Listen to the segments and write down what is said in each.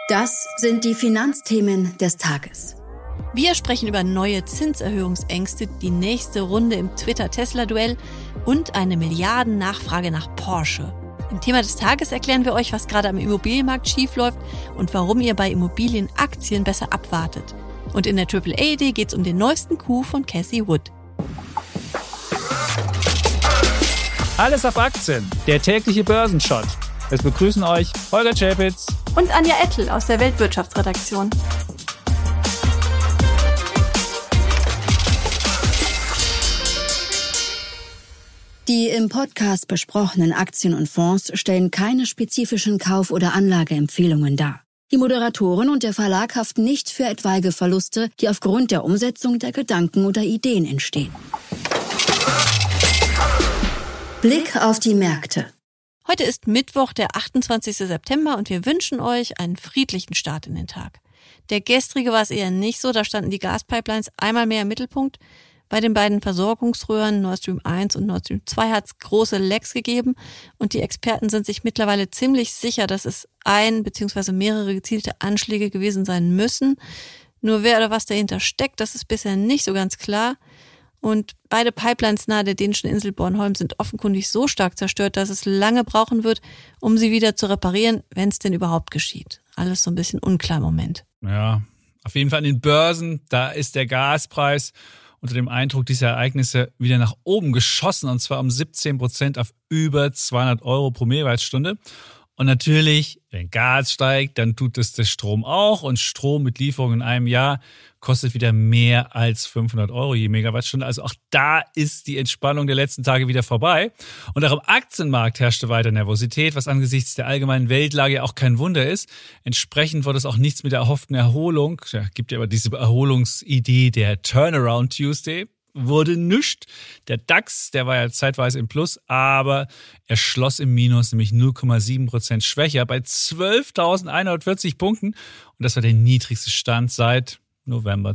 Das sind die Finanzthemen des Tages. Wir sprechen über neue Zinserhöhungsängste, die nächste Runde im Twitter-Tesla-Duell und eine Milliardennachfrage nach Porsche. Im Thema des Tages erklären wir euch, was gerade am Immobilienmarkt schiefläuft und warum ihr bei Immobilienaktien besser abwartet. Und in der AAA-Idee geht es um den neuesten Coup von Cathie Wood. Alles auf Aktien, der tägliche Börsenshot. Es begrüßen euch Holger Czapitz Und Anja Ettel aus der Weltwirtschaftsredaktion. Die im Podcast besprochenen Aktien und Fonds stellen keine spezifischen Kauf- oder Anlageempfehlungen dar. Die Moderatorin und der Verlag haften nicht für etwaige Verluste, die aufgrund der Umsetzung der Gedanken oder Ideen entstehen. Blick auf die Märkte. Heute ist Mittwoch, der 28. September und wir wünschen euch einen friedlichen Start in den Tag. Der gestrige war es eher nicht so, da standen die Gaspipelines einmal mehr im Mittelpunkt. Bei den beiden Versorgungsröhren Nord Stream 1 und Nord Stream 2 hat es große Lecks gegeben und die Experten sind sich mittlerweile ziemlich sicher, dass es ein bzw. mehrere gezielte Anschläge gewesen sein müssen. Nur wer oder was dahinter steckt, das ist bisher nicht so ganz klar. Und beide Pipelines nahe der dänischen Insel Bornholm sind offenkundig so stark zerstört, dass es lange brauchen wird, um sie wieder zu reparieren, wenn es denn überhaupt geschieht. Alles so ein bisschen unklar im Moment. Ja, auf jeden Fall an den Börsen, da ist der Gaspreis unter dem Eindruck dieser Ereignisse wieder nach oben geschossen, und zwar um 17% auf über 200 Euro pro Megawattstunde. Und natürlich, wenn Gas steigt, dann tut es der Strom auch. Und Strom mit Lieferung in einem Jahr kostet wieder mehr als 500 Euro je Megawattstunde. Also auch da ist die Entspannung der letzten Tage wieder vorbei. Und auch im Aktienmarkt herrschte weiter Nervosität, was angesichts der allgemeinen Weltlage ja auch kein Wunder ist. Entsprechend wurde es auch nichts mit der erhofften Erholung. Ja, gibt ja aber diese Erholungsidee der Turnaround Tuesday. Wurde nischt. Der DAX, der war ja zeitweise im Plus, aber er schloss im Minus, nämlich 0,7% schwächer bei 12.140 Punkten. Und das war der niedrigste Stand seit November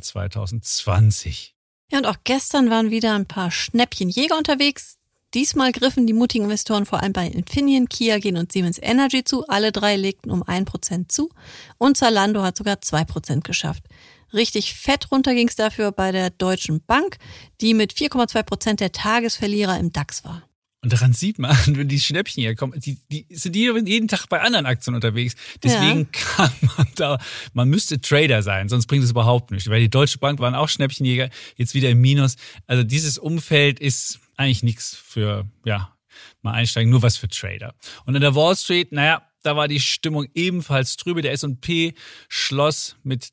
2020. Ja, und auch gestern waren wieder ein paar Schnäppchenjäger unterwegs. Diesmal griffen die mutigen Investoren vor allem bei Infineon, Kia, Gen und Siemens Energy zu. Alle drei legten um 1% zu und Zalando hat sogar 2% geschafft. Richtig fett runter ging es dafür bei der Deutschen Bank, die mit 4,2% der Tagesverlierer im DAX war. Und daran sieht man, wenn die Schnäppchen hier kommen, die sind jeden Tag bei anderen Aktien unterwegs. Deswegen kann man müsste Trader sein, sonst bringt es überhaupt nichts. Weil die Deutsche Bank waren auch Schnäppchenjäger, jetzt wieder im Minus. Also dieses Umfeld ist eigentlich nichts für, mal einsteigen, nur was für Trader. Und in der Wall Street, da war die Stimmung ebenfalls trübe. Der S&P schloss mit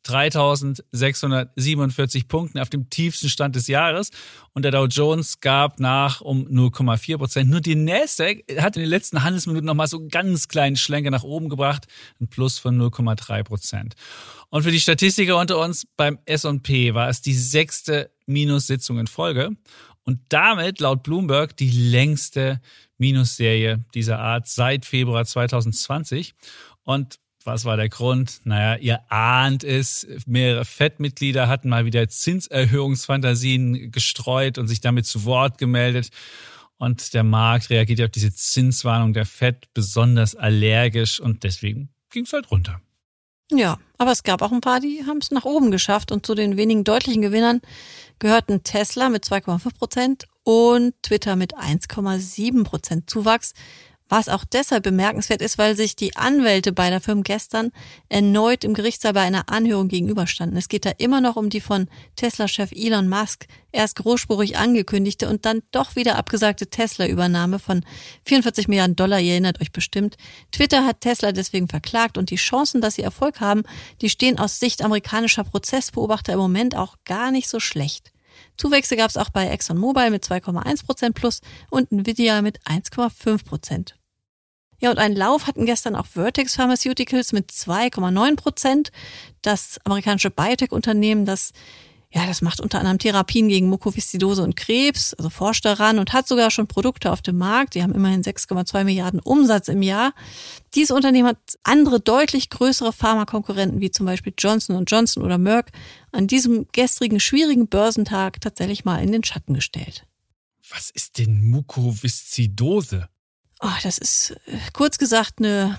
3.647 Punkten auf dem tiefsten Stand des Jahres. Und der Dow Jones gab nach um 0,4%. Nur die Nasdaq hat in den letzten Handelsminuten nochmal so einen ganz kleinen Schlenker nach oben gebracht. Ein Plus von 0,3%. Und für die Statistiker unter uns, beim S&P war es die 6. Minussitzung in Folge. Und damit, laut Bloomberg, die längste Minusserie dieser Art seit Februar 2020. Und was war der Grund? Ihr ahnt es, mehrere FED-Mitglieder hatten mal wieder Zinserhöhungsfantasien gestreut und sich damit zu Wort gemeldet. Und der Markt reagiert auf diese Zinswarnung der FED besonders allergisch und deswegen ging es halt runter. Ja, aber es gab auch ein paar, die haben es nach oben geschafft und zu den wenigen deutlichen Gewinnern gehörten Tesla mit 2,5% und Twitter mit 1,7% Zuwachs, was auch deshalb bemerkenswert ist, weil sich die Anwälte beider Firmen gestern erneut im Gerichtssaal bei einer Anhörung gegenüberstanden. Es geht da immer noch um die von Tesla-Chef Elon Musk erst großspurig angekündigte und dann doch wieder abgesagte Tesla-Übernahme von 44 Milliarden $, ihr erinnert euch bestimmt. Twitter hat Tesla deswegen verklagt und die Chancen, dass sie Erfolg haben, die stehen aus Sicht amerikanischer Prozessbeobachter im Moment auch gar nicht so schlecht. Zuwächse gab es auch bei ExxonMobil mit 2,1% plus und Nvidia mit 1,5%. Ja, und einen Lauf hatten gestern auch Vertex Pharmaceuticals mit 2,9%. Das amerikanische Biotech-Unternehmen, das macht unter anderem Therapien gegen Mukoviszidose und Krebs, also forscht daran und hat sogar schon Produkte auf dem Markt. Die haben immerhin 6,2 Milliarden Umsatz im Jahr. Dieses Unternehmen hat andere deutlich größere Pharmakonkurrenten wie zum Beispiel Johnson & Johnson oder Merck an diesem gestrigen schwierigen Börsentag tatsächlich mal in den Schatten gestellt. Was ist denn Mukoviszidose? Das ist kurz gesagt eine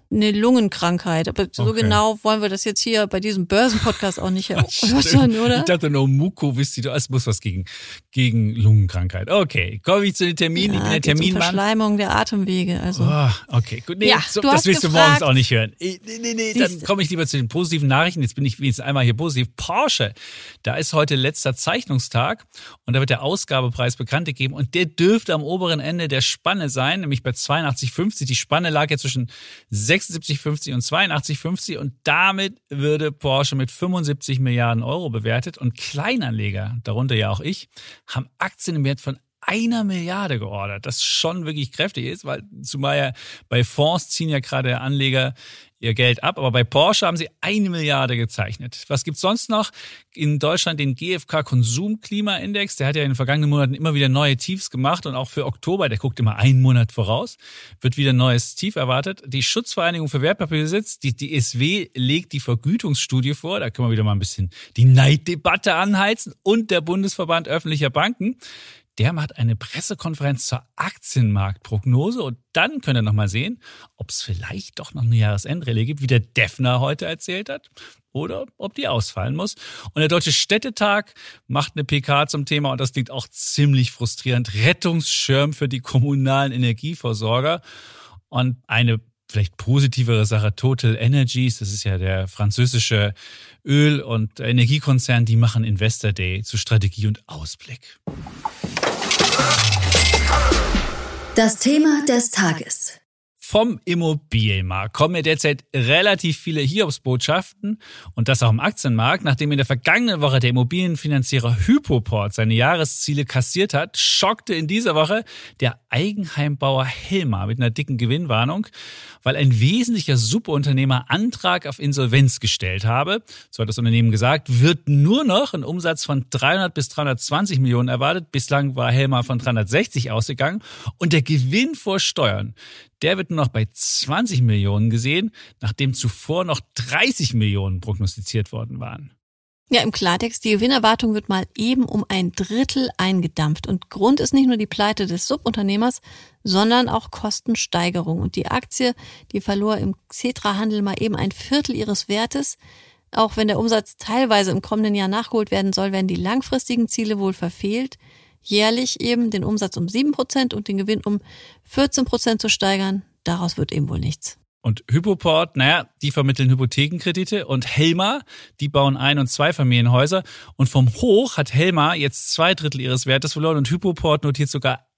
eine Lungenkrankheit. Aber so genau wollen wir das jetzt hier bei diesem Börsenpodcast auch nicht erörtern, oder? Ich dachte nur, Mukoviszidose, es muss was gegen Lungenkrankheit. Okay, komme ich zu den Terminen. Ja, ich bin der Terminmann. Verschleimung der Atemwege. Also. Okay, gut. Nee, ja, das willst du morgens auch nicht hören. Nee, dann Siehst komme ich lieber zu den positiven Nachrichten. Jetzt bin ich wenigstens einmal hier positiv. Porsche, da ist heute letzter Zeichnungstag und da wird der Ausgabepreis bekannt gegeben und der dürfte am oberen Ende der Spanne sein, nämlich bei 82,50. Die Spanne lag ja zwischen 76,50 und 82,50 und damit würde Porsche mit 75 Milliarden Euro bewertet und Kleinanleger, darunter ja auch ich, haben Aktien im Wert von 1 Milliarde geordert, das schon wirklich kräftig ist, weil zumal ja bei Fonds ziehen ja gerade Anleger ihr Geld ab, aber bei Porsche haben sie 1 Milliarde gezeichnet. Was gibt's sonst noch? In Deutschland den GfK Konsumklimaindex, der hat ja in den vergangenen Monaten immer wieder neue Tiefs gemacht und auch für Oktober, der guckt immer einen Monat voraus, wird wieder ein neues Tief erwartet. Die Schutzvereinigung für Wertpapierbesitz, die DSW, legt die Vergütungsstudie vor, da können wir wieder mal ein bisschen die Neiddebatte anheizen und der Bundesverband öffentlicher Banken, der macht eine Pressekonferenz zur Aktienmarktprognose und dann könnt ihr nochmal sehen, ob es vielleicht doch noch eine Jahresendrallye gibt, wie der Defner heute erzählt hat, oder ob die ausfallen muss. Und der Deutsche Städtetag macht eine PK zum Thema und das klingt auch ziemlich frustrierend. Rettungsschirm für die kommunalen Energieversorger und eine vielleicht positivere Sache, Total Energies, das ist ja der französische Öl- und Energiekonzern, die machen Investor Day zu Strategie und Ausblick. Das Thema des Tages. Vom Immobilienmarkt kommen ja derzeit relativ viele Hiobsbotschaften und das auch im Aktienmarkt. Nachdem in der vergangenen Woche der Immobilienfinanzierer Hypoport seine Jahresziele kassiert hat, schockte in dieser Woche der Eigenheimbauer Helma mit einer dicken Gewinnwarnung, weil ein wesentlicher Subunternehmer Antrag auf Insolvenz gestellt habe. So hat das Unternehmen gesagt, wird nur noch ein Umsatz von 300 bis 320 Millionen erwartet. Bislang war Helma von 360 ausgegangen und der Gewinn vor Steuern, der wird nur noch bei 20 Millionen gesehen, nachdem zuvor noch 30 Millionen prognostiziert worden waren. Ja, im Klartext, die Gewinnerwartung wird mal eben um 1/3 eingedampft. Und Grund ist nicht nur die Pleite des Subunternehmers, sondern auch Kostensteigerung. Und die Aktie, die verlor im Xetra-Handel mal eben 1/4 ihres Wertes. Auch wenn der Umsatz teilweise im kommenden Jahr nachgeholt werden soll, werden die langfristigen Ziele wohl verfehlt. Jährlich eben den Umsatz um 7% und den Gewinn um 14% zu steigern. Daraus wird eben wohl nichts. Und Hypoport, die vermitteln Hypothekenkredite und Helma, die bauen Ein- und Zweifamilienhäuser. Und vom Hoch hat Helma jetzt 2/3 ihres Wertes verloren und Hypoport notiert sogar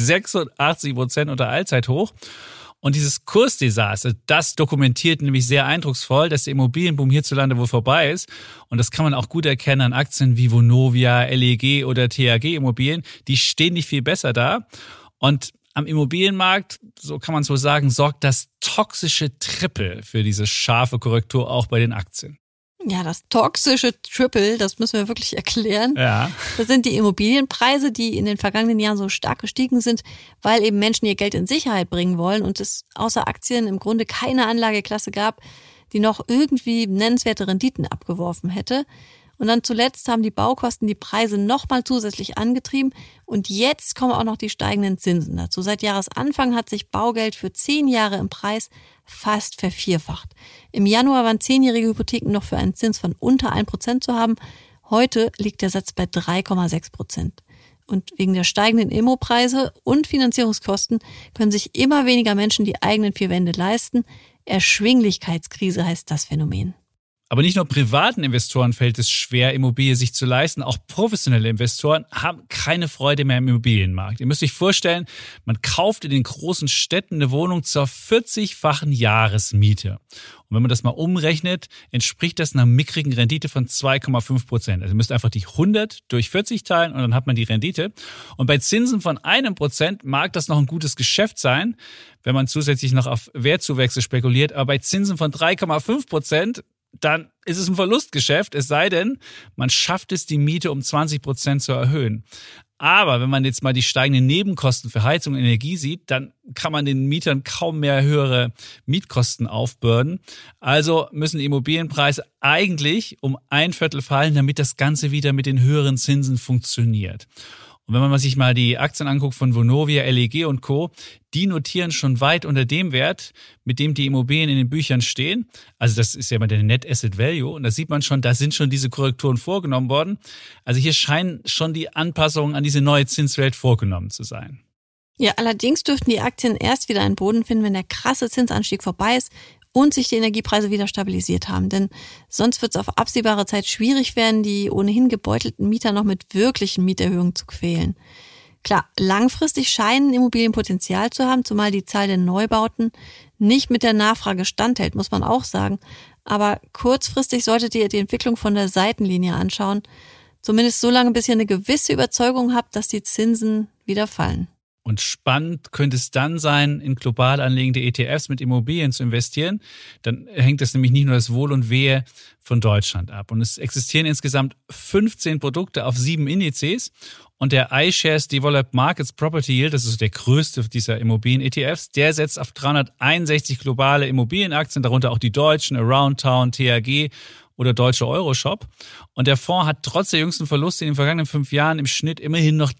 86% unter Allzeithoch. Und dieses Kursdesaster, das dokumentiert nämlich sehr eindrucksvoll, dass der Immobilienboom hierzulande wohl vorbei ist. Und das kann man auch gut erkennen an Aktien wie Vonovia, LEG oder THG Immobilien. Die stehen nicht viel besser da. Und am Immobilienmarkt, so kann man so sagen, sorgt das toxische Triple für diese scharfe Korrektur auch bei den Aktien. Ja, das toxische Triple, das müssen wir wirklich erklären. Ja. Das sind die Immobilienpreise, die in den vergangenen Jahren so stark gestiegen sind, weil eben Menschen ihr Geld in Sicherheit bringen wollen und es außer Aktien im Grunde keine Anlageklasse gab, die noch irgendwie nennenswerte Renditen abgeworfen hätte. Und dann zuletzt haben die Baukosten die Preise nochmal zusätzlich angetrieben und jetzt kommen auch noch die steigenden Zinsen dazu. Seit Jahresanfang hat sich Baugeld für 10 Jahre im Preis fast vervierfacht. Im Januar waren 10-jährige Hypotheken noch für einen Zins von unter 1% zu haben. Heute liegt der Satz bei 3,6%. Und wegen der steigenden Immopreise und Finanzierungskosten können sich immer weniger Menschen die eigenen 4 Wände leisten. Erschwinglichkeitskrise heißt das Phänomen. Aber nicht nur privaten Investoren fällt es schwer, Immobilie sich zu leisten. Auch professionelle Investoren haben keine Freude mehr im Immobilienmarkt. Ihr müsst euch vorstellen, man kauft in den großen Städten eine Wohnung zur 40-fachen Jahresmiete. Und wenn man das mal umrechnet, entspricht das einer mickrigen Rendite von 2,5%. Also ihr müsst einfach die 100 durch 40 teilen und dann hat man die Rendite. Und bei Zinsen von 1% mag das noch ein gutes Geschäft sein, wenn man zusätzlich noch auf Wertzuwächse spekuliert. Aber bei Zinsen von 3,5%, dann ist es ein Verlustgeschäft, es sei denn, man schafft es, die Miete um 20% zu erhöhen. Aber wenn man jetzt mal die steigenden Nebenkosten für Heizung und Energie sieht, dann kann man den Mietern kaum mehr höhere Mietkosten aufbürden. Also müssen die Immobilienpreise eigentlich um 1/4 fallen, damit das Ganze wieder mit den höheren Zinsen funktioniert. Und wenn man sich mal die Aktien anguckt von Vonovia, LEG und Co., die notieren schon weit unter dem Wert, mit dem die Immobilien in den Büchern stehen. Also das ist ja immer der Net Asset Value. Und da sieht man schon, da sind schon diese Korrekturen vorgenommen worden. Also hier scheinen schon die Anpassungen an diese neue Zinswelt vorgenommen zu sein. Ja, allerdings dürften die Aktien erst wieder einen Boden finden, wenn der krasse Zinsanstieg vorbei ist und sich die Energiepreise wieder stabilisiert haben. Denn sonst wird es auf absehbare Zeit schwierig werden, die ohnehin gebeutelten Mieter noch mit wirklichen Mieterhöhungen zu quälen. Klar, langfristig scheinen Immobilien Potenzial zu haben, zumal die Zahl der Neubauten nicht mit der Nachfrage standhält, muss man auch sagen. Aber kurzfristig solltet ihr die Entwicklung von der Seitenlinie anschauen. Zumindest so lange, bis ihr eine gewisse Überzeugung habt, dass die Zinsen wieder fallen. Und spannend könnte es dann sein, in global anlegende ETFs mit Immobilien zu investieren. Dann hängt das nämlich nicht nur das Wohl und Wehe von Deutschland ab. Und es existieren insgesamt 15 Produkte auf 7 Indizes. Und der iShares Developed Markets Property Yield, das ist der größte dieser Immobilien-ETFs, der setzt auf 361 globale Immobilienaktien, darunter auch die deutschen, Aroundtown, TAG oder Deutsche Euroshop. Und der Fonds hat trotz der jüngsten Verluste in den vergangenen 5 Jahren im Schnitt immerhin noch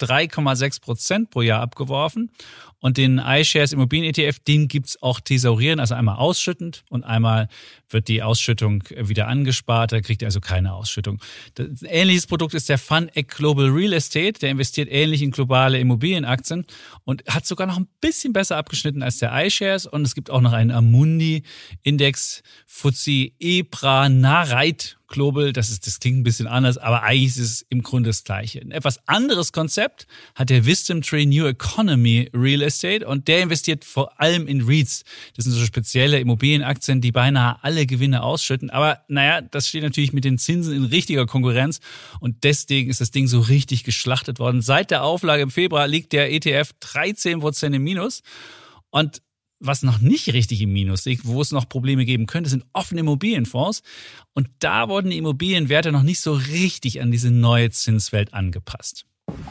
3,6% pro Jahr abgeworfen. Und den iShares Immobilien-ETF, den gibt's auch thesaurieren, also einmal ausschüttend und einmal wird die Ausschüttung wieder angespart, da kriegt ihr also keine Ausschüttung. Ein ähnliches Produkt ist der FundEck Global Real Estate, der investiert ähnlich in globale Immobilienaktien und hat sogar noch ein bisschen besser abgeschnitten als der iShares. Und es gibt auch noch einen Amundi-Index FTSE EPRA Nareit Global, das klingt ein bisschen anders, aber eigentlich ist es im Grunde das Gleiche. Ein etwas anderes Konzept hat der Wisdom Tree New Economy Real Estate und der investiert vor allem in REITs. Das sind so spezielle Immobilienaktien, die beinahe alle Gewinne ausschütten. Aber naja, das steht natürlich mit den Zinsen in richtiger Konkurrenz und deswegen ist das Ding so richtig geschlachtet worden. Seit der Auflage im Februar liegt der ETF 13% im Minus und was noch nicht richtig im Minus liegt, wo es noch Probleme geben könnte, sind offene Immobilienfonds. Und da wurden die Immobilienwerte noch nicht so richtig an diese neue Zinswelt angepasst.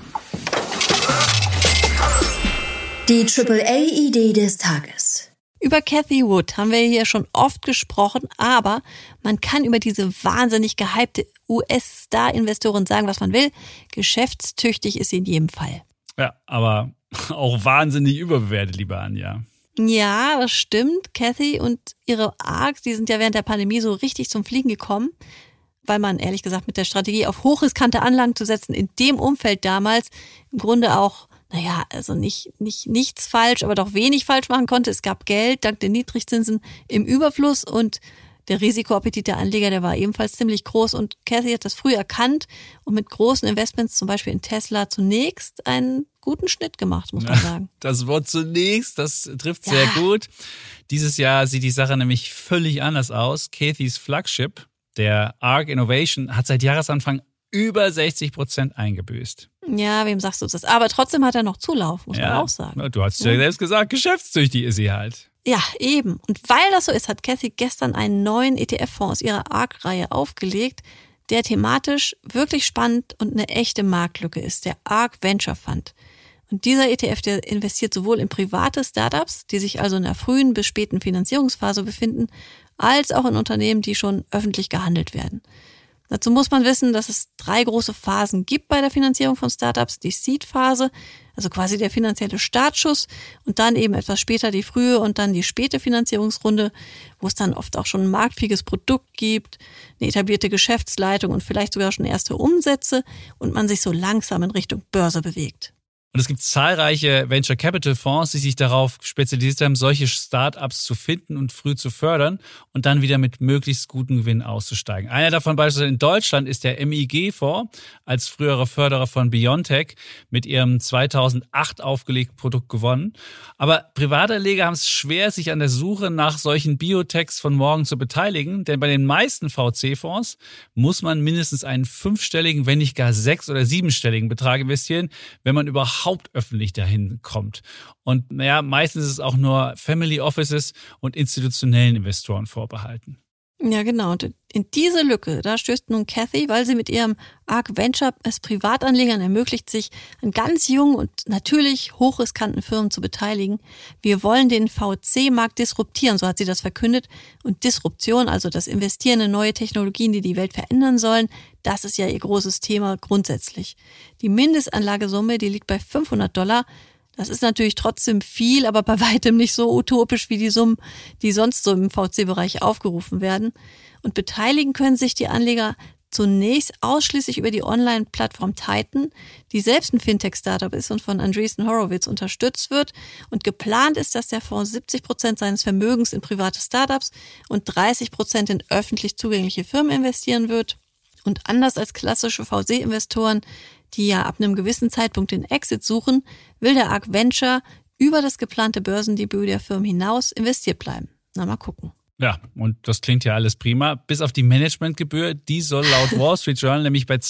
Die AAA-Idee des Tages. Über Cathie Wood haben wir hier schon oft gesprochen, aber man kann über diese wahnsinnig gehypte US-Star-Investorin sagen, was man will. Geschäftstüchtig ist sie in jedem Fall. Ja, aber auch wahnsinnig überbewertet, liebe Anja. Ja, das stimmt. Cathie und ihre ARKs, die sind ja während der Pandemie so richtig zum Fliegen gekommen, weil man ehrlich gesagt mit der Strategie auf hochriskante Anlagen zu setzen, in dem Umfeld damals im Grunde auch, also nichts falsch, aber doch wenig falsch machen konnte. Es gab Geld dank den Niedrigzinsen im Überfluss und der Risikoappetit der Anleger, der war ebenfalls ziemlich groß und Cathie hat das früh erkannt und mit großen Investments, zum Beispiel in Tesla, zunächst einen guten Schnitt gemacht, muss man sagen. Das Wort zunächst, das trifft sehr gut. Dieses Jahr sieht die Sache nämlich völlig anders aus. Cathies Flagship, der ARK Innovation, hat seit Jahresanfang über 60% eingebüßt. Ja, wem sagst du das? Aber trotzdem hat er noch Zulauf, muss man auch sagen. Du hast ja selbst gesagt, geschäftstüchtig ist sie halt. Ja, eben. Und weil das so ist, hat Cathie gestern einen neuen ETF-Fonds aus ihrer ARK-Reihe aufgelegt, der thematisch wirklich spannend und eine echte Marktlücke ist, der ARK Venture Fund. Und dieser ETF, der investiert sowohl in private Startups, die sich also in der frühen bis späten Finanzierungsphase befinden, als auch in Unternehmen, die schon öffentlich gehandelt werden. Dazu muss man wissen, dass es 3 große Phasen gibt bei der Finanzierung von Startups. Die Seed-Phase, also quasi der finanzielle Startschuss und dann eben etwas später die frühe und dann die späte Finanzierungsrunde, wo es dann oft auch schon ein marktfähiges Produkt gibt, eine etablierte Geschäftsleitung und vielleicht sogar schon erste Umsätze und man sich so langsam in Richtung Börse bewegt. Und es gibt zahlreiche Venture Capital Fonds, die sich darauf spezialisiert haben, solche Startups zu finden und früh zu fördern und dann wieder mit möglichst guten Gewinn auszusteigen. Einer davon beispielsweise in Deutschland ist der MIG-Fonds, als früherer Förderer von BioNTech mit ihrem 2008 aufgelegten Produkt gewonnen. Aber Privatanleger haben es schwer, sich an der Suche nach solchen Biotechs von morgen zu beteiligen, denn bei den meisten VC-Fonds muss man mindestens einen 5-stelligen, wenn nicht gar 6- oder 7-stelligen Betrag investieren, wenn man überhaupt öffentlich dahin kommt. Und meistens ist es auch nur Family Offices und institutionellen Investoren vorbehalten. Ja, genau. Und in diese Lücke, da stößt nun Cathy, weil sie mit ihrem ARK Venture es Privatanlegern ermöglicht, sich an ganz jungen und natürlich hochriskanten Firmen zu beteiligen. Wir wollen den VC-Markt disruptieren, so hat sie das verkündet. Und Disruption, also das Investieren in neue Technologien, die die Welt verändern sollen, das ist ja ihr großes Thema grundsätzlich. Die Mindestanlagesumme, die liegt bei $500. Das ist natürlich trotzdem viel, aber bei weitem nicht so utopisch wie die Summen, die sonst so im VC-Bereich aufgerufen werden. Und beteiligen können sich die Anleger zunächst ausschließlich über die Online-Plattform Titan, die selbst ein Fintech-Startup ist und von Andreessen Horowitz unterstützt wird. Und geplant ist, dass der Fonds 70% seines Vermögens in private Startups und 30% in öffentlich zugängliche Firmen investieren wird. Und anders als klassische VC-Investoren, die ja ab einem gewissen Zeitpunkt den Exit suchen, will der ARK Venture über das geplante Börsendebüt der Firmen hinaus investiert bleiben. Na, mal gucken. Ja, und das klingt ja alles prima. Bis auf die Managementgebühr, die soll laut Wall Street Journal nämlich bei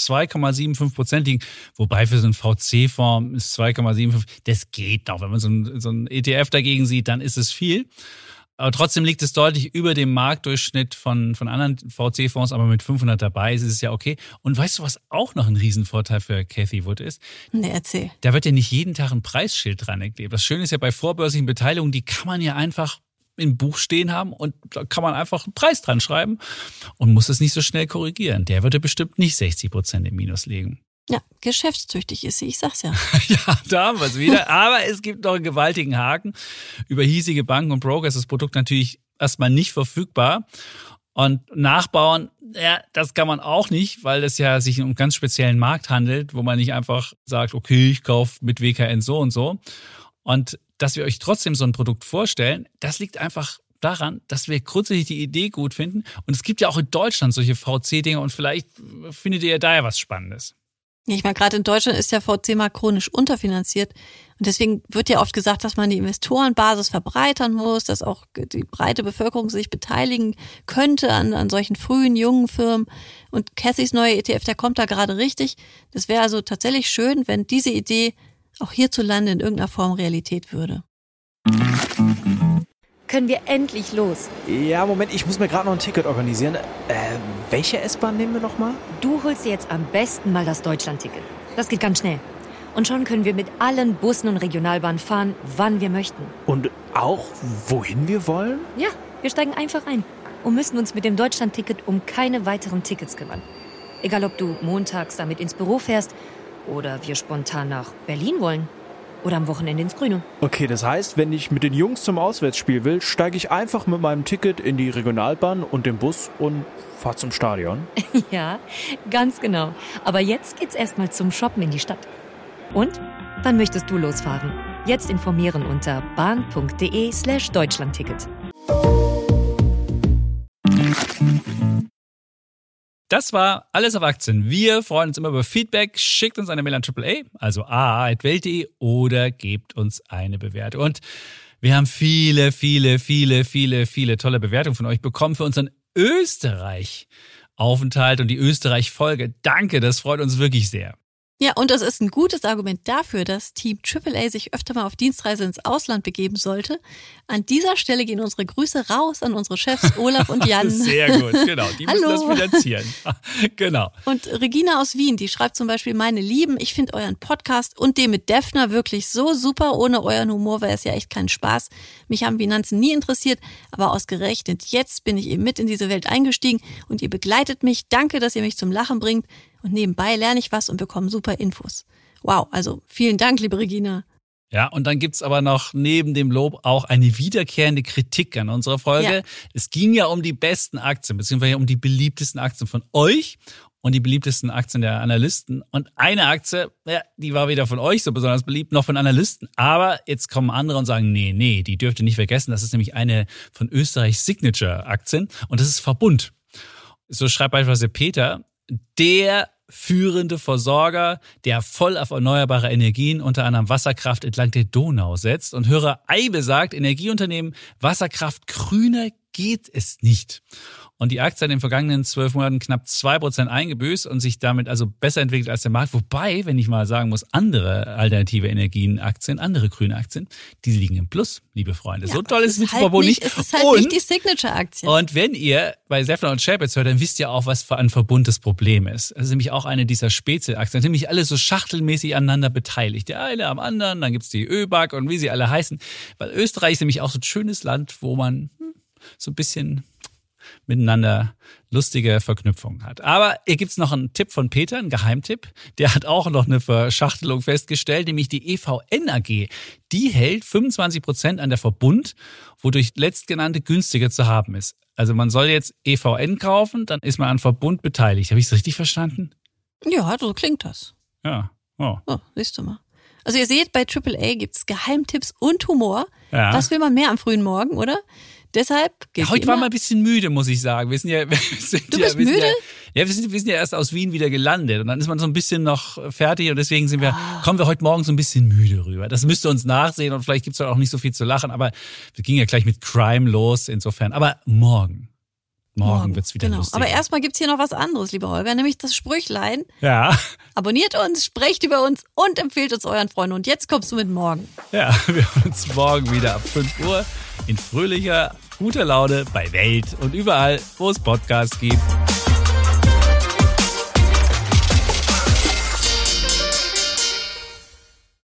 2,75% liegen. Wobei für so einen VC-Fonds ist 2,75, das geht noch. Wenn man so ein ETF dagegen sieht, dann ist es viel. Aber trotzdem liegt es deutlich über dem Marktdurchschnitt von anderen VC-Fonds, aber mit 500 dabei ist es ja okay. Und weißt du, was auch noch ein Riesenvorteil für Cathie Wood ist? Nee, erzähl. Da wird ja nicht jeden Tag ein Preisschild dran geklebt. Das Schöne ist ja bei vorbörslichen Beteiligungen, die kann man ja einfach im Buch stehen haben und da kann man einfach einen Preis dran schreiben und muss es nicht so schnell korrigieren. Der würde bestimmt nicht 60% im Minus liegen. Ja, geschäftstüchtig ist sie, ich sag's ja. Ja, da haben wir es wieder. Aber es gibt noch einen gewaltigen Haken. Über hiesige Banken und Broker ist das Produkt natürlich erstmal nicht verfügbar. Und nachbauen, ja, das kann man auch nicht, weil es ja sich um einen ganz speziellen Markt handelt, wo man nicht einfach sagt, okay, ich kaufe mit WKN so und so. Und dass wir euch trotzdem so ein Produkt vorstellen, das liegt einfach daran, dass wir grundsätzlich die Idee gut finden. Und es gibt ja auch in Deutschland solche VC-Dinge und vielleicht findet ihr ja da ja was Spannendes. Ich meine, gerade in Deutschland ist der VC-Markt chronisch unterfinanziert. Und deswegen wird ja oft gesagt, dass man die Investorenbasis verbreitern muss, dass auch die breite Bevölkerung sich beteiligen könnte an solchen frühen, jungen Firmen. Und Cathys neue ETF, der kommt da gerade richtig. Das wäre also tatsächlich schön, wenn diese Idee auch hierzulande in irgendeiner Form Realität würde. Können wir endlich los? Ja, Moment, ich muss mir gerade noch ein Ticket organisieren. Welche S-Bahn nehmen wir nochmal? Du holst dir jetzt am besten mal das Deutschland-Ticket. Das geht ganz schnell. Und schon können wir mit allen Bussen und Regionalbahnen fahren, wann wir möchten. Und auch, wohin wir wollen? Ja, wir steigen einfach ein und müssen uns mit dem Deutschland-Ticket um keine weiteren Tickets kümmern. Egal, ob du montags damit ins Büro fährst oder wir spontan nach Berlin wollen. Oder am Wochenende ins Grüne. Okay, das heißt, wenn ich mit den Jungs zum Auswärtsspiel will, steige ich einfach mit meinem Ticket in die Regionalbahn und den Bus und fahre zum Stadion. Ja, ganz genau. Aber jetzt geht's erstmal zum Shoppen in die Stadt. Und? Wann möchtest du losfahren? Jetzt informieren unter bahn.de/Deutschlandticket. Das war Alles auf Aktien. Wir freuen uns immer über Feedback. Schickt uns eine Mail an AAA, also aa@welt.de oder gebt uns eine Bewertung. Und wir haben viele tolle Bewertungen von euch bekommen für unseren Österreich-Aufenthalt und die Österreich-Folge. Danke, das freut uns wirklich sehr. Ja, und das ist ein gutes Argument dafür, dass Team AAA sich öfter mal auf Dienstreise ins Ausland begeben sollte. An dieser Stelle gehen unsere Grüße raus an unsere Chefs Olaf und Jan. Sehr gut, genau. Die müssen das finanzieren. Genau. Und Regina aus Wien, die schreibt zum Beispiel: Meine Lieben, ich finde euren Podcast und den mit Defner wirklich so super. Ohne euren Humor wäre es ja echt kein Spaß. Mich haben Finanzen nie interessiert, aber ausgerechnet jetzt bin ich eben mit in diese Welt eingestiegen und ihr begleitet mich. Danke, dass ihr mich zum Lachen bringt. Und nebenbei lerne ich was und bekomme super Infos. Wow, also vielen Dank, liebe Regina. Ja, und dann gibt's aber noch neben dem Lob auch eine wiederkehrende Kritik an unserer Folge. Ja. Es ging ja um die besten Aktien, beziehungsweise um die beliebtesten Aktien von euch und die beliebtesten Aktien der Analysten. Und eine Aktie, ja, die war weder von euch so besonders beliebt, noch von Analysten. Aber jetzt kommen andere und sagen, nee, die dürft ihr nicht vergessen. Das ist nämlich eine von Österreichs Signature-Aktien und das ist Verbund. So schreibt beispielsweise Peter: Der führende Versorger, der voll auf erneuerbare Energien, unter anderem Wasserkraft entlang der Donau setzt. Und Hörer Eibe sagt, Energieunternehmen, Wasserkraft, grüner geht es nicht. Und die Aktie hat in den vergangenen 12 Monaten knapp 2% eingebüßt und sich damit also besser entwickelt als der Markt. Wobei, wenn ich mal sagen muss, andere alternative Energienaktien, andere grüne Aktien, die liegen im Plus, liebe Freunde. Ja, so toll ist es mit halt Super Bowl nicht. Es ist halt nicht die Signature-Aktie. Und wenn ihr bei Sefler und Chapitz hört, dann wisst ihr auch, was für ein Verbund das Problem ist. Das ist nämlich auch eine dieser Spezialaktien, nämlich alle so schachtelmäßig aneinander beteiligt. Der eine am anderen, dann gibt's die ÖBAG und wie sie alle heißen. Weil Österreich ist nämlich auch so ein schönes Land, wo man so ein bisschen miteinander lustige Verknüpfungen hat. Aber hier gibt's noch einen Tipp von Peter, einen Geheimtipp. Der hat auch noch eine Verschachtelung festgestellt, nämlich die EVN AG. Die hält 25% an der Verbund, wodurch letztgenannte günstiger zu haben ist. Also man soll jetzt EVN kaufen, dann ist man an Verbund beteiligt. Habe ich es richtig verstanden? Ja, so klingt das. Ja. Oh. Oh, siehst du mal. Also ihr seht, bei AAA gibt's Geheimtipps und Humor. Ja. Was will man mehr am frühen Morgen, oder? Deshalb gilt Heute wie war immer, mal ein bisschen müde, muss ich sagen. Wir sind Du bist müde? Wir sind ja erst aus Wien wieder gelandet und dann ist man so ein bisschen noch fertig und deswegen kommen wir heute Morgen so ein bisschen müde rüber. Das müsst ihr uns nachsehen und vielleicht gibt's auch nicht so viel zu lachen, aber wir gingen ja gleich mit Crime los insofern. Aber morgen wird's wieder lustig. Aber erstmal gibt's hier noch was anderes, lieber Holger, nämlich das Sprüchlein. Ja. Abonniert uns, sprecht über uns und empfehlt uns euren Freunden. Und jetzt kommst du mit morgen. Ja, wir hören uns morgen wieder ab 5 Uhr in fröhlicher, guter Laune bei Welt und überall, wo es Podcasts gibt.